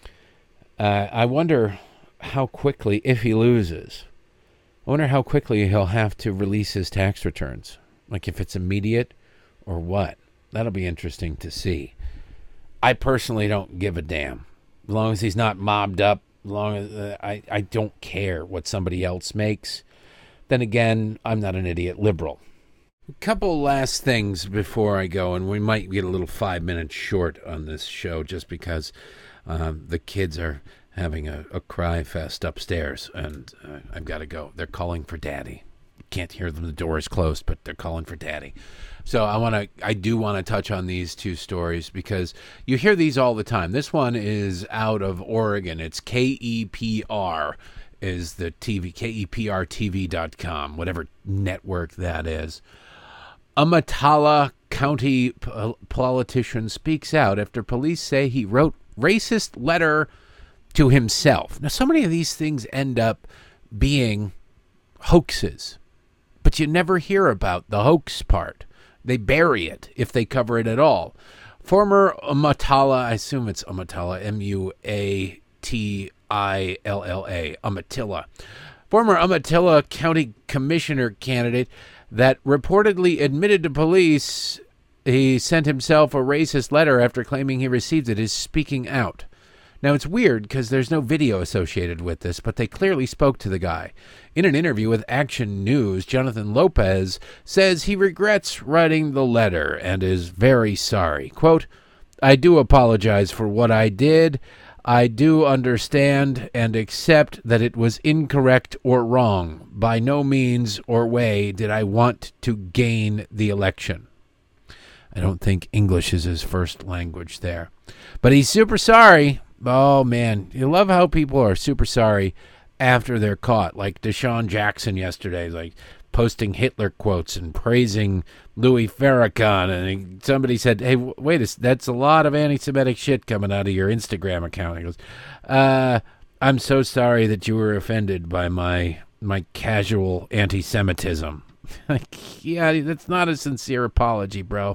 I wonder how quickly, if he loses, I wonder how quickly he'll have to release his tax returns. If it's immediate or what. That'll be interesting to see. I personally don't give a damn. As long as he's not mobbed up, as long as I don't care what somebody else makes. Then again, I'm not an idiot liberal. A couple last things before I go, and we might get a little 5 minutes short on this show just because the kids are having a cry fest upstairs, and I've got to go. They're calling for daddy. Can't hear them. The door is closed, but they're calling for daddy. So I do want to touch on these two stories because you hear these all the time. This one is out of Oregon. It's KEPR is the TV, KEPRTV.com, whatever network that is. Umatilla County politician speaks out after police say he wrote racist letter to himself. Now, so many of these things end up being hoaxes, but you never hear about the hoax part. They bury it if they cover it at all. Former Umatilla, I assume it's Umatilla, M-U-A-T-I-L-L-A, Umatilla. Former Umatilla County Commissioner candidate that reportedly admitted to police he sent himself a racist letter after claiming he received it is speaking out. Now, it's weird because there's no video associated with this, but they clearly spoke to the guy. In an interview with Action News, Jonathan Lopez says he regrets writing the letter and is very sorry. Quote, "I do apologize for what I did. I do understand and accept that it was incorrect or wrong. By no means or way did I want to gain the election." I don't think English is his first language there. But he's super sorry. Oh, man. You love how people are super sorry after they're caught. Like Deshaun Jackson yesterday, posting Hitler quotes and praising Louis Farrakhan. And somebody said, "Hey, wait, that's a lot of anti-Semitic shit coming out of your Instagram account." He goes, "I'm so sorry that you were offended by my casual anti-Semitism." Yeah, that's not a sincere apology, bro.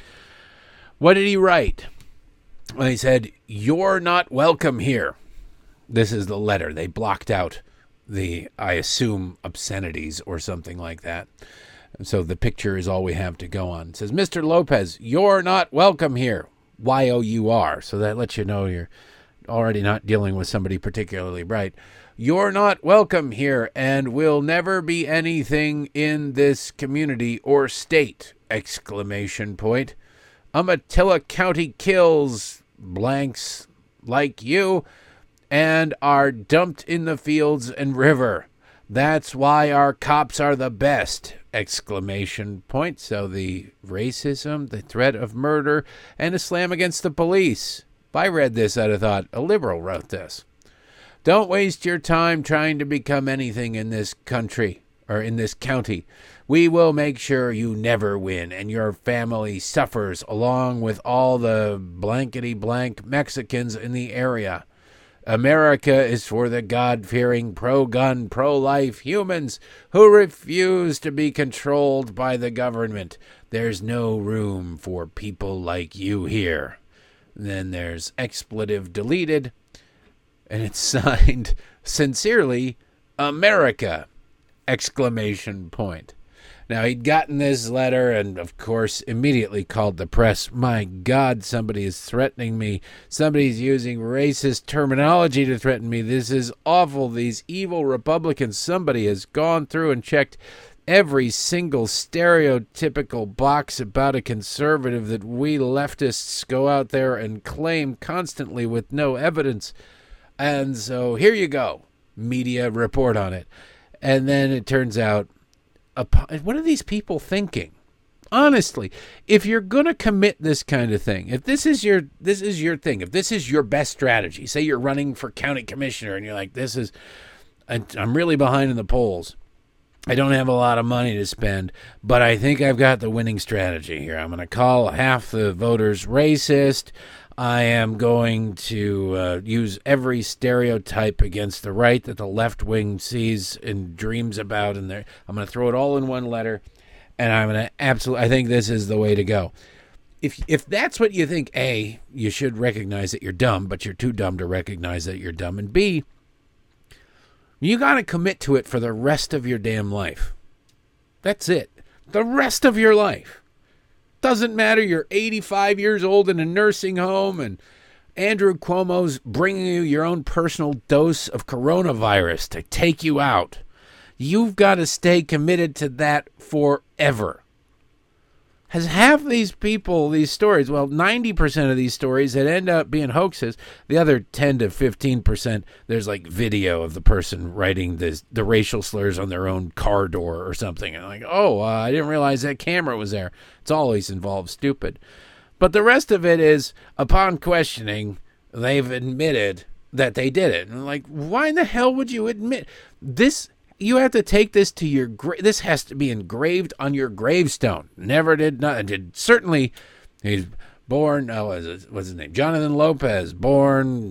What did he write? Well, he said, "You're not welcome here." This is the letter. They blocked out the, I assume, obscenities or something like that. So the picture is all we have to go on. It says, "Mr. Lopez, you're not welcome here." Y-O-U-R. So that lets you know you're already not dealing with somebody particularly bright. "You're not welcome here and will never be anything in this community or state!" Exclamation point. "Umatilla County kills blanks like you and are dumped in the fields and river. That's why our cops are the best!" Exclamation point. So the racism, the threat of murder, and a slam against the police. If I read this, I'd have thought a liberal wrote this. "Don't waste your time trying to become anything in this country or in this county. We will make sure you never win and your family suffers along with all the blankety-blank Mexicans in the area. America is for the God-fearing, pro-gun, pro-life humans who refuse to be controlled by the government. There's no room for people like you here." Then there's expletive deleted, and it's signed, "Sincerely, America!" Exclamation point. Now, he'd gotten this letter and, of course, immediately called the press. My God, somebody is threatening me. Somebody's using racist terminology to threaten me. This is awful. These evil Republicans. Somebody has gone through and checked every single stereotypical box about a conservative that we leftists go out there and claim constantly with no evidence. And so here you go. Media report on it. And then it turns out, what are these people thinking? Honestly, if you're going to commit this kind of thing, if this is your thing, if this is your best strategy, say you're running for county commissioner and you're like, I'm really behind in the polls. I don't have a lot of money to spend, but I think I've got the winning strategy here. I'm going to call half the voters racist. I am going to use every stereotype against the right that the left wing sees and dreams about, and I'm going to throw it all in one letter, and I'm going to I think this is the way to go. If that's what you think, A, you should recognize that you're dumb, but you're too dumb to recognize that you're dumb, and B, you got to commit to it for the rest of your damn life. That's it. The rest of your life. Doesn't matter, you're 85 years old in a nursing home and Andrew Cuomo's bringing you your own personal dose of coronavirus to take you out. You've got to stay committed to that forever. Has half these people, these stories, well, 90% of these stories that end up being hoaxes, the other 10 to 15%, there's like video of the person writing the racial slurs on their own car door or something. And like, I didn't realize that camera was there. It's always involved stupid. But the rest of it is, upon questioning, they've admitted that they did it. And like, why in the hell would you admit this? You have to take this to your this has to be engraved on your gravestone. Never did not did certainly. He's born. What's his name? Jonathan Lopez, born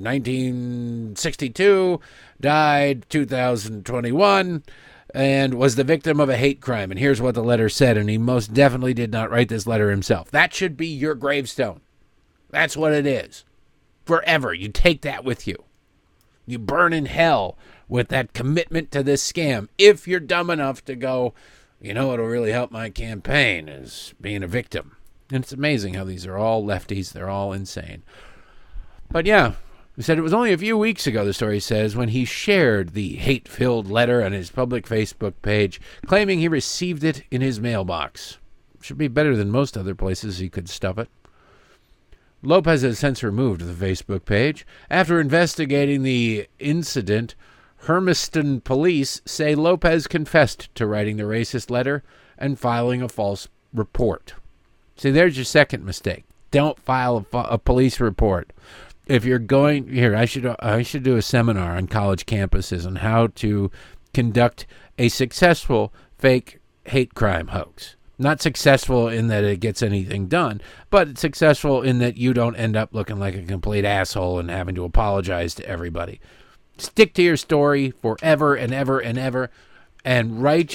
1962, died 2021, and was the victim of a hate crime. And here's what the letter said. And he most definitely did not write this letter himself. That should be your gravestone. That's what it is. Forever, you take that with you. You burn in hell with that commitment to this scam. If you're dumb enough to go, it'll really help my campaign is being a victim. And it's amazing how these are all lefties. They're all insane. But yeah, he said it was only a few weeks ago, the story says, when he shared the hate-filled letter on his public Facebook page, claiming he received it in his mailbox. Should be better than most other places he could stuff it. Lopez has since removed the Facebook page. After investigating the incident, Hermiston police say Lopez confessed to writing the racist letter and filing a false report. See, there's your second mistake. Don't file a police report. If you're going here, I should do a seminar on college campuses on how to conduct a successful fake hate crime hoax. Not successful in that it gets anything done, but successful in that you don't end up looking like a complete asshole and having to apologize to everybody. Stick to your story forever and ever and ever, and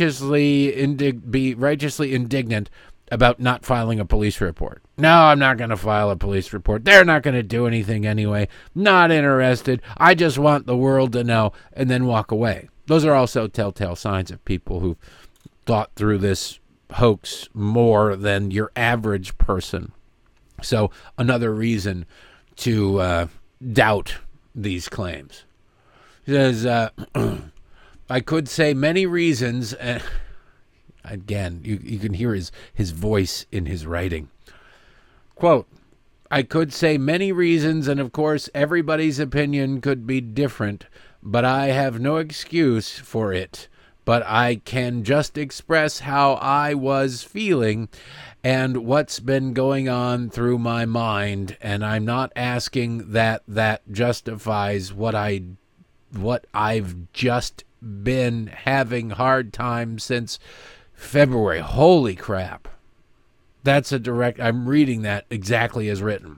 be righteously indignant about not filing a police report. No, I'm not going to file a police report. They're not going to do anything anyway. Not interested. I just want the world to know, and then walk away. Those are also telltale signs of people who've thought through this hoax more than your average person. So another reason to doubt these claims. He says, I could say many reasons. Again, you can hear his voice in his writing. Quote, I could say many reasons, and of course everybody's opinion could be different, but I have no excuse for it. But I can just express how I was feeling and what's been going on through my mind, and I'm not asking that justifies what I've just been having hard time since February. Holy crap. That's I'm reading that exactly as written.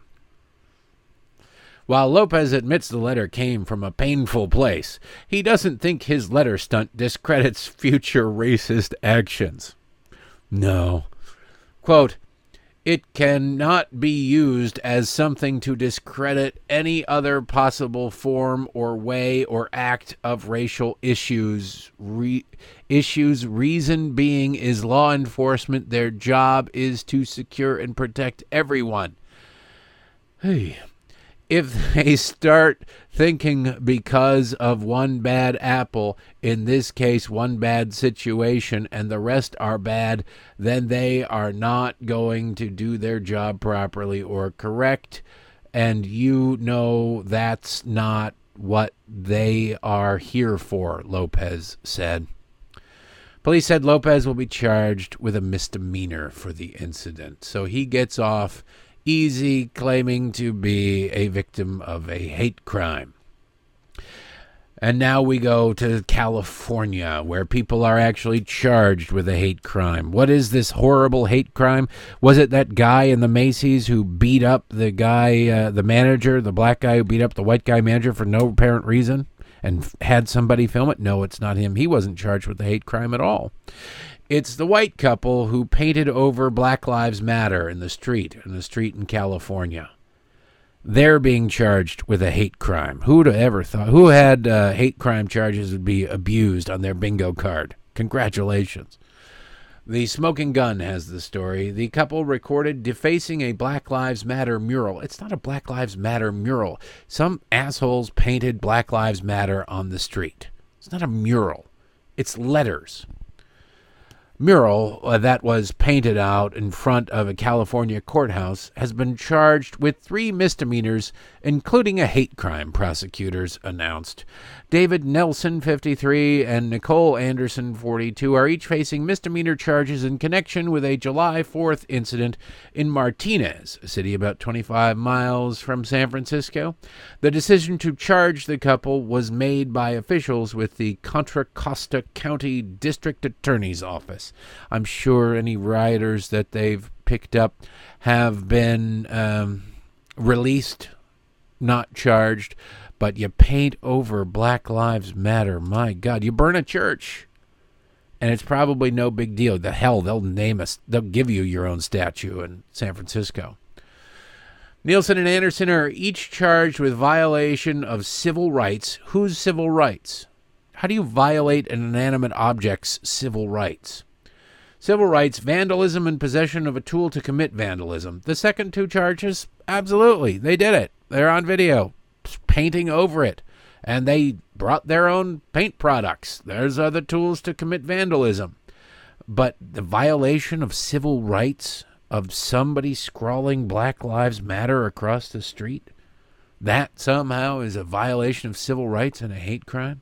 While Lopez admits the letter came from a painful place, he doesn't think his letter stunt discredits future racist actions. No. Quote, It cannot be used as something to discredit any other possible form or way or act of racial issues. Reason being is law enforcement. Their job is to secure and protect everyone. Hey. If they start thinking because of one bad apple, in this case, one bad situation, and the rest are bad, then they are not going to do their job properly or correct. And you know that's not what they are here for, Lopez said. Police said Lopez will be charged with a misdemeanor for the incident. So he gets off easy, claiming to be a victim of a hate crime. And now we go to California, where people are actually charged with a hate crime. What is this horrible hate crime? Was it that guy in the Macy's who beat up the guy, the manager, the black guy who beat up the white guy manager for no apparent reason and had somebody film it? No, it's not him. He wasn't charged with the hate crime at all. It's the white couple who painted over Black Lives Matter in the street in California. They're being charged with a hate crime. Who'd have ever thought? Who had hate crime charges would be abused on their bingo card? Congratulations. The Smoking Gun has the story. The couple recorded defacing a Black Lives Matter mural. It's not a Black Lives Matter mural. Some assholes painted Black Lives Matter on the street. It's not a mural. It's letters. Mural that was painted out in front of a California courthouse has been charged with 3 misdemeanors, including a hate crime, prosecutors announced. David Nelson, 53, and Nicole Anderson, 42, are each facing misdemeanor charges in connection with a July 4th incident in Martinez, a city about 25 miles from San Francisco. The decision to charge the couple was made by officials with the Contra Costa County District Attorney's Office. I'm sure any rioters that they've picked up have been released, not charged, but you paint over Black Lives Matter. My God, you burn a church, and it's probably no big deal. The hell, they'll give you your own statue in San Francisco. Nielsen and Anderson are each charged with violation of civil rights. Whose civil rights? How do you violate an inanimate object's civil rights? Civil rights, vandalism, and possession of a tool to commit vandalism. The second 2 charges, absolutely, they did it. They're on video, painting over it. And they brought their own paint products. There's other tools to commit vandalism. But the violation of civil rights of somebody scrawling Black Lives Matter across the street, that somehow is a violation of civil rights and a hate crime?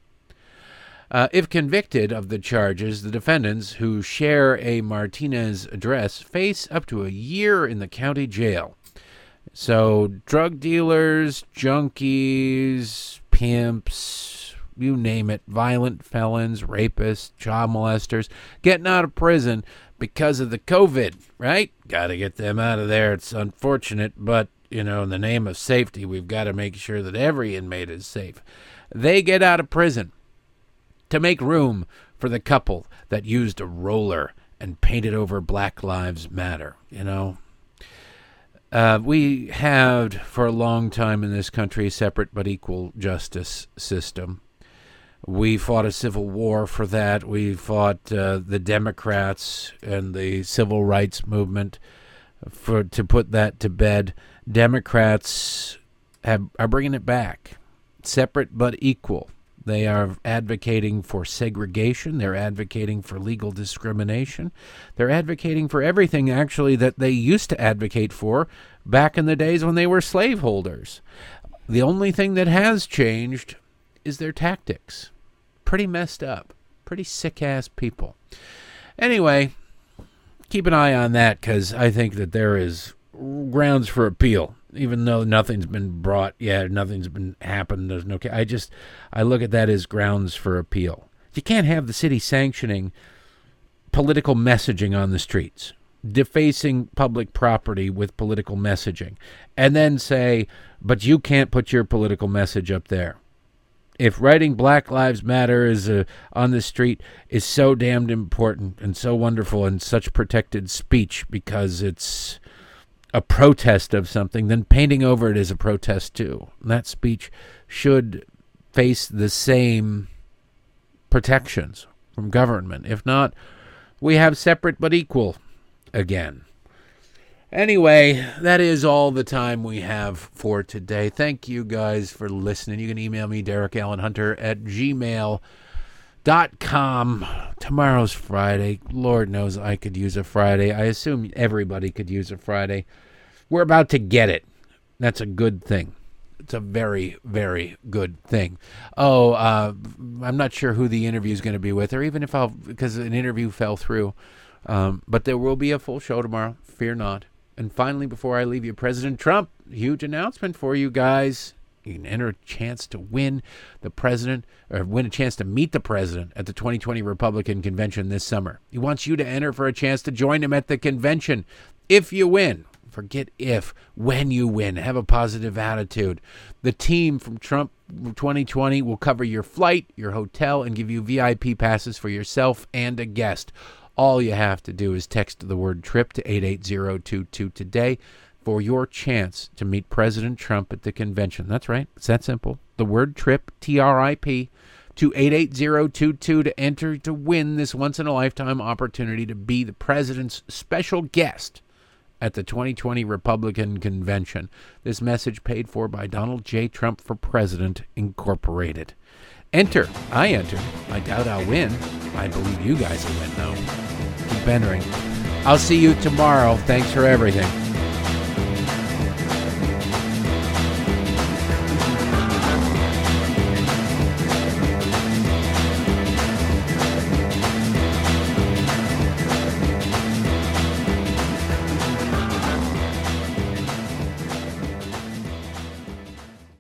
If convicted of the charges, the defendants, who share a Martinez address, face up to a year in the county jail. So drug dealers, junkies, pimps, you name it, violent felons, rapists, child molesters, getting out of prison because of the COVID, right? Got to get them out of there. It's unfortunate, but, in the name of safety, we've got to make sure that every inmate is safe. They get out of prison to make room for the couple that used a roller and painted over Black Lives Matter, We had, for a long time in this country, a separate but equal justice system. We fought a civil war for that. We fought the Democrats and the civil rights movement to put that to bed. Democrats are bringing it back, separate but equal. They are advocating for segregation. They're advocating for legal discrimination. They're advocating for everything, actually, that they used to advocate for back in the days when they were slaveholders. The only thing that has changed is their tactics. Pretty messed up. Pretty sick-ass people. Anyway, keep an eye on that, because I think that there is grounds for appeal. Even though nothing's been brought yet, nothing's been happened, there's no. I look at that as grounds for appeal. You can't have the city sanctioning political messaging on the streets, defacing public property with political messaging, and then say, but you can't put your political message up there. If writing Black Lives Matter on the street is so damned important and so wonderful and such protected speech because it's a protest of something, then painting over it is a protest too. And that speech should face the same protections from government. If not, we have separate but equal again. Anyway, that is all the time we have for today. Thank you guys for listening. You can email me, DerekAllenHunter@gmail.com. Tomorrow's Friday. Lord knows I could use a Friday. I assume everybody could use a Friday. We're about to get it. That's a good thing. It's a very, very good thing. I'm not sure who the interview is going to be with, or even because an interview fell through. But there will be a full show tomorrow. Fear not. And finally, before I leave you, President Trump, huge announcement for you guys. You can enter a chance to win the president, or win a chance to meet the president at the 2020 Republican convention this summer. He wants you to enter for a chance to join him at the convention. If you win, forget if, when you win, have a positive attitude. The team from Trump 2020 will cover your flight, your hotel, and give you VIP passes for yourself and a guest. All you have to do is text the word TRIP to 88022 today for your chance to meet President Trump at the convention. That's right. It's that simple. The word TRIP, T-R-I-P, to 88022 to enter to win this once-in-a-lifetime opportunity to be the president's special guest at the 2020 Republican Convention. This message paid for by Donald J. Trump for President, Incorporated. Enter. I enter. I doubt I'll win. I believe you guys will win, though. Keep entering. I'll see you tomorrow. Thanks for everything.